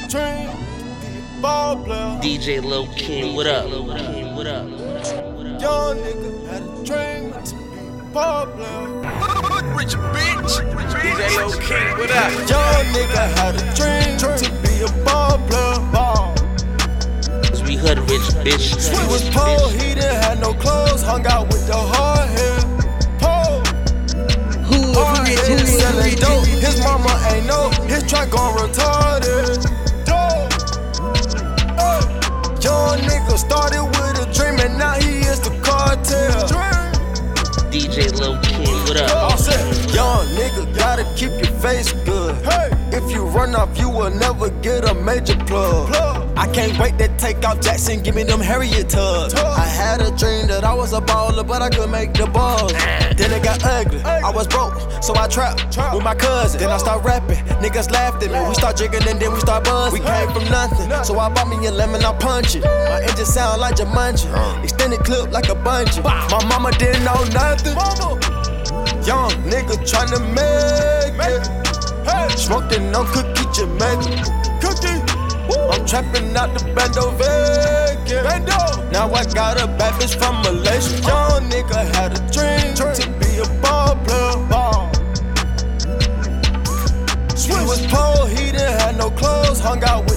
dream to be a ball player. DJ Lil King, what up? What up? Young nigga had a dream to be a ball player. Rich bitch. DJ Lil King, what up? Young nigga had a dream to be a ball player. We hood rich bitch. He was poor, he didn't have no clothes, hung out with the hard hair. Poor. Hard hair, selling dope. His mama ain't know, his track gon' retarded. Dope. Young nigga started with a dream and now he is the cartel. DJ Lil King, what up? All set. Young nigga gotta keep your face good. Hey. If you run off, you will never get a major plug. I can't wait to take off Jackson, give me them Harriet tugs. I had a dream that I was a baller, but I could make the balls. Then it got ugly, I was broke, so I trapped with my cousin. Then I start rapping, niggas laughed at me. We start drinking and then we start buzzing. We came from nothing, so I bought me a lemon, I punch it. My engine sound like Jumanji, extended clip like a bungee. My mama didn't know nothing. Young nigga tryna make it. Smoking on cookie Jamaican. Cookie. I'm trapping out the Bando Vegas. Now I got a bad bitch from Malaysia. Young nigga had a dream to be a ball player. He was poor, he didn't have no clothes, hung out with